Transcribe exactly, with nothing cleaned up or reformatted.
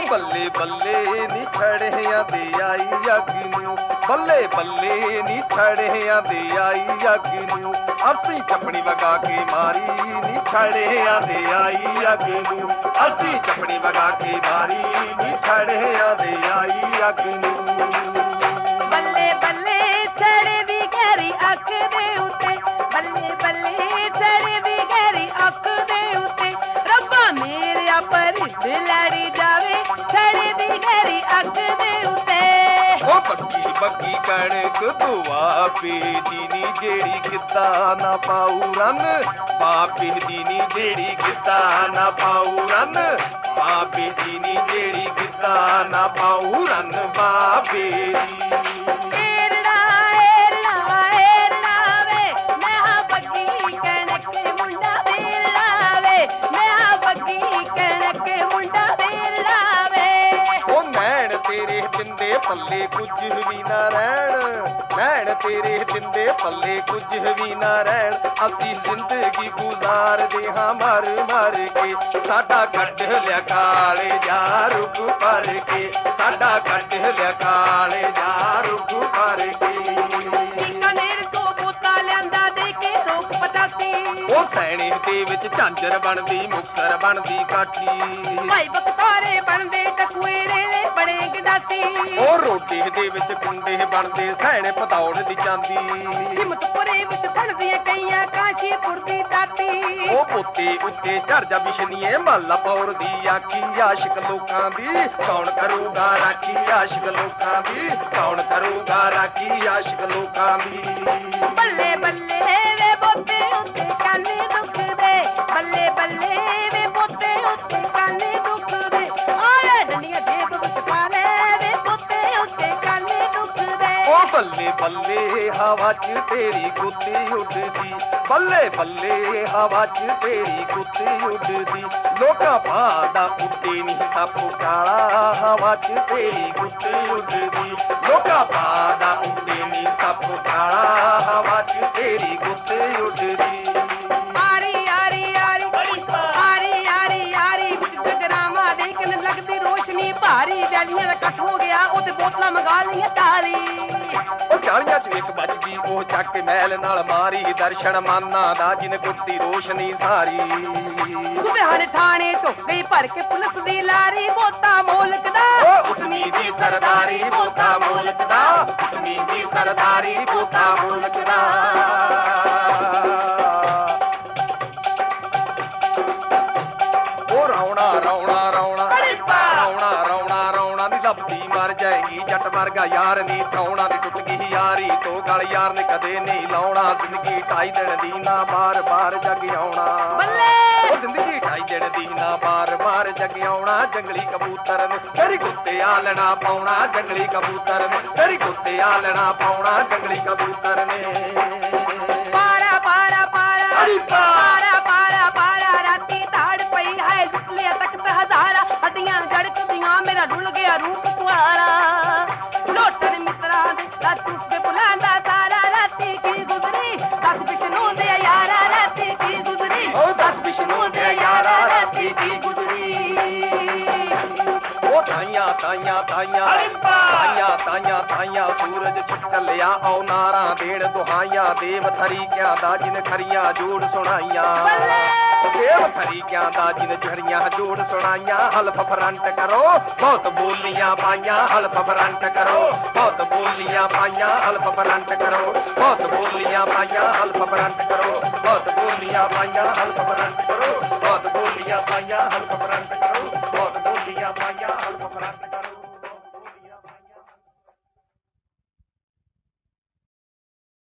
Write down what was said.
ਬੱਲੇ ਬੱਲੇ ਨੀ ਛੜਿਆਂ ਦੇ ਆਈ ਅੱਗ ਨੂੰ, ਬੱਲੇ ਬੱਲੇ ਨੀ ਛੜਿਆਂ ਦੇ ਆਈ ਅੱਗ ਨੂੰ, ਅਸੀਂ ਚੱਪਣੀ ਵਗਾ ਕੇ ਮਾਰੀ ਨੀ ਛੜਿਆਂ ਦੇ ਆਈ ਅੱਗ ਨੂੰ, ਅਸੀਂ ਚੱਪਣੀ ਵਗਾ ਕੇ ਮਾਰੀ ਨੀ ਛੜਿਆਂ ਦੇ ਆਈ ਅੱਗ ਨੂੰ। ਬੱਲੇ ਬੱਲੇ ਛੜੇ ਵੀ ਗਹਿਰੀ ਅੱਖ ਦੇ ਉੱਤੇ, ਬੱਲੇ ਬੱਲੇ ਛੜੇ ਵੀ ਗਹਿਰੀ ਅੱਖ ਦੇ ਉੱਤੇ, ਰੱਬਾ ਮੇਰਿਆ ਪਰਿੰਦ ਲੜੀ ਜਾਵੇ ਛੜੇ ਵੀ ਗਹਿਰੀ ਅੱਖ ਦੇ ਉੱਤੇ। ਉਹ ਬੱਗੀ ਬੱਗੀ ਕਣਕ ਦੁਆ ਪੇਦੀ ਨੀ ਜਿਹੜੀ ਗਿੱਧਾ ਨਾ ਪਾਉ ਰਨ, ਬਾਪੇ ਦੀ ਨੀ ਜਿਹੜੀ ਗਿੱਧਾ ਨਾ ਪਾਉ ਰਨ, ਬਾਪੇ ਦੀ ਨੀ ਜਿਹੜੀ ਗਿੱਧਾ ਨਾ ਪਾਉ ਰਨ, ਬਾਪੇ ਦੀ। ਤੇਰੇ ਦਿੰਦੇ ਪੱਲੇ ਕੁਝ ਵੀ ਨਾ ਰਹਿਣ, ਨੈਣ ਤੇਰੇ ਦਿੰਦੇ ਪੱਲੇ ਕੁਝ ਵੀ ਨਾ ਰਹਿਣ, ਅਸੀਂ ਜ਼ਿੰਦਗੀ ਗੁਜ਼ਾਰਦੇ ਹਾਂ ਮਰ ਮਰ ਕੇ, ਸਾਡਾ ਕੱਢ ਲਿਆ ਕਾਲੇ ਜਾ ਰੁੱਖ ਭਰ ਕੇ, ਸਾਡਾ ਕੱਢ ਲਿਆ ਕਾਲੇ ਜਾ ਰੁੱਖ ਭਰ ਕੇ। ਉਹ ਸੈਣੇ ਦੇ ਵਿੱਚ ਝਾਂਜਰ ਬਣਦੀ, ਮੁਕਤਸਰ ਬਣਦੀ ਕਾਠੀ, ਭਾਈ ਬਖਤਾਰੇ ਬਣਦੇ ਟਕੂਏ ਰੇਲੇ ਬੜੇ ਗਡਾਸੀ, ਉਹ ਰੋਟੀ ਦੇ ਵਿੱਚ ਕੁੰਡੇ ਬਣਦੇ ਸੈਣੇ ਪਤੌੜ ਦੀ ਚਾਂਦੀ, ਹਿੰਮਤਪੁਰੇ ਵਿੱਚ ਬਣਦੀ ਕਈਆਂ ਕਾਸ਼ੀਪੁਰ ਦੀ ਦਾਤੀ, ਉਹ ਪੋਤੇ ਉੱਤੇ ਝੜ ਜਾ ਬਿਸ਼ਨੀਏ ਮਹੱਲਾ ਪੌਰ ਦੀ ਆਖੀ, ਆਸ਼ਿਕ ਲੋਕਾਂ ਦੀ ਕੌਣ ਕਰੂਗਾ ਰਾਖੀ, ਆਸ਼ਿਕ ਲੋਕਾਂ ਦੀ ਕੌਣ ਕਰੂਗਾ ਰਾਖੀ, ਆਸ਼ਿਕ ਲੋਕਾਂ ਦੀ। ਬੱਲੇ ਬੱਲੇ ਵੇ ਬੋਤੇ ਉੱਤੇ ਕਾਨੇ ਦੁਖਦੇ, ਬੱਲੇ ਬੱਲੇ ਵੇ ਬੋਤੇ ਉੱਤੇ ਕਾਨੇ ਦੁਖਦੇ, ਆਏ ਡੰਡੀਆਂ ਜੇਬ ਵਿੱਚ ਪਾ ਲੈ ਵੇ ਬੋਤੇ ਉੱਤੇ ਕਾਨੇ ਦੁਖਦੇ। ਉਹ ਬੱਲੇ ਬੱਲੇ ਹਵਾ 'ਚ ਤੇਰੀ ਗੁੱਤੀ ਉੱਡਦੀ, ਬੱਲੇ ਬੱਲੇ ਹਵਾ 'ਚ ਤੇਰੀ ਗੁੱਤੀ ਉੱਡਦੀ, ਲੋਕਾਂ ਭਾਦਾ ਉੱਡੇ ਨਹੀਂ ਸੱਪ ਕਾਲਾ, ਹਵਾ 'ਚ ਤੇਰੀ ਗੁੱਤੀ ਉੱਡਦੀ, ਲੋਕਾਂ ਭਾਦਾ ਉੱਡੇ ਨਹੀਂ ਸੱਪ ਕਾਲਾ, ਹਵਾ 'ਚ ਤੇਰੀ ਗੁੱਤੀ ਉੱਡਦੀ। ਆਰੀ ਆਰੀ ਆਰੀ ਆਰੀ ਆਰੀ ਆਰੀ ਵਿੱਚ ਜਗਰਾਵਾਂ ਦੇਖਣ ਲੱਗਦੀ ਰੋਸ਼ਨੀ ਭਾਰੀ, ਵੈਲੀਆਂ ਦਾ ਇਕੱਠ ਹੋ ਗਿਆ ਉਹ ਤੇ ਬੋਤਲਾਂ ਮੰਗਾ ਲਈਆਂ ਤਾਲੀ, ਉਹ ਚਾਲੀਆਂ 'ਚ ਇੱਕ ਵੱਜ ਗਈ ਉਹ ਚੱਕ ਕੇ ਮਹਿਲ ਨਾਲ ਮਾਰੀ, ਦਰਸ਼ਨ ਮਾਨਾ ਦਾ ਜਿਨ ਕੁੱਟੀ ਰੋਸ਼ਨੀ ਸਾਰੀ, ਲੁਧਿਆਣੇ ਥਾਣੇ ਝੋਲੇ ਭਰ ਕੇ ਪੁਲਿਸ ਦੀ ਲਾਰੀ, ਬੋਤਾ ਮੋਲਕ ਦਾ ਉਹ ਉਤਮੀ ਦੀ ਸਰਦਾਰੀ, ਬੋਤਾ ਮੋਲਕ ਦਾ ਉਤਮੀ ਦੀ ਸਰਦਾਰੀ, ਬੋਤਾ ਮੋਲਕ ਦਾ। ਉਹ ਰੌਣਾ ਰੌਣਾ ਰੌਣਾ ਰੌਣਾ ਰੌਣਾ ਰੌਣਾ ਨੀ ਲੱਭਦੀ ਮਰ ਜਾਏਗੀ ਜੱਟ ਵਰਗਾ ਯਾਰ ਨੀ ਠਾਉਣਾ, ਨੀ ਟੁੱਟ ਗਈ ਯਾਰੀ ਤੋਂ ਗਲ ਯਾਰ ਨੇ ਕਦੇ ਨਹੀਂ ਲਾਉਣਾ, ਜ਼ਿੰਦਗੀ ਢਾਈ ਦਿਨ ਦੀ ਨਾ ਬਾਰ ਬਾਰ ਜਗ ਆਉਣਾ, ਬੱਲੇ ਉਹ ਜ਼ਿੰਦਗੀ ਢਾਈ ਦਿਨ ਦੀ ਨਾ ਬਾਰ ਬਾਰ ਜਗ ਆਉਣਾ, ਜੰਗਲੀ ਕਬੂਤਰ ਨੇ ਤੇਰੀ ਕੁੱਤੇ ਆਲਣਾ ਪਾਉਣਾ, ਜੰਗਲੀ ਕਬੂਤਰ ਨੇ ਤੇਰੀ ਕੁੱਤੇ ਆਲਣਾ ਪਾਉਣਾ, ਜੰਗਲੀ ਕਬੂਤਰ ਨੇ। ਪਾਰਾ ਪਾਰਾ ਪਾਰਾ ਪਾਰਾ ਪਾਰਾ ਪਾਰਾ ਰਾਤੀ ਤਾੜ ਪਈ ਹੈ ਲੁੱਟ ਲਿਆ ਤਖਤ ਹਜ਼ਾਰਾ, ਹੱਡੀਆਂ ਜੜਕਦੀਆਂ ਮੇਰਾ ਡੁੱਲ ਗਿਆ ਰੂਪ ਤੁਹਾਰਾ, ਲੋਟਣ ਮਿੱਤਰਾਂ ਦੇ ਦੱਸ ਉਸਦੇ ਬੁਲਾਂਦਾ ਸਾਰਾ, ਰਾਤੀ ਕੀ ਗੁਜ਼ਰੀ ਦੱਸ ਵਿਸ਼ਨੂੰ ਦੇ ਯਾਰਾ, ਰਾਤੀ ਕੀ ਗੁਜ਼ਰੀ ਉਹ ਦੱਸ ਵਿਸ਼ਨੂੰ ਦੇ ਯਾਰਾ, ਰਾਤੀ ਕੀ ਗੁਜ਼ਰੀ। ਉਹ ਤਾਈਆਂ ਤਾਈਆਂ ਤਾਈਆਂ ਤਾਈਆਂ ਤਾਈਆਂ ਤਾਈਆਂ ਸੂਰਜ ਚੱਲਿਆ ਆਉ ਨਾਰਾਂ ਦੇਣ ਦੁਹਾਈਆਂ, ਦੇਵ ਥਰੀਕਿਆਂ ਦਾ ਜਿਨ ਖਰੀਆਂ ਜੋੜ ਸੁਣਾਈਆਂ, ਦੇਵ ਥਰੀਕਿਆਂ ਦਾ ਜਿਨ ਝੜੀਆਂ ਜੋੜ ਸੁਣਾਈਆਂ, ਹਲਫ ਫਰੰਟ ਕਰੋ ਬਹੁਤ ਬੋਲੀਆਂ ਪਾਈਆਂ, ਹਲਫ ਫਰੰਟ ਕਰੋ ਬਹੁਤ ਬੋਲੀਆਂ ਪਾਈਆਂ, ਹਲਫ ਫਰੰਟ ਕਰੋ ਬਹੁਤ ਬੋਲੀਆਂ ਪਾਈਆਂ, ਹਲਫ ਫਰੰਟ ਕਰੋ ਬਹੁਤ ਬੋਲੀਆਂ ਪਾਈਆਂ, ਹਲਫ ਫਰੰਟ ਕਰੋ ਬਹੁਤ ਬੋਲੀਆਂ ਪਾਈਆਂ, ਹਲਫ ਫਰੰਟ ਕਰੋ ਬਹੁਤ ਬੋਲੀਆਂ ਪਾਈਆਂ, ਹਲਫ ਫਰੰਟ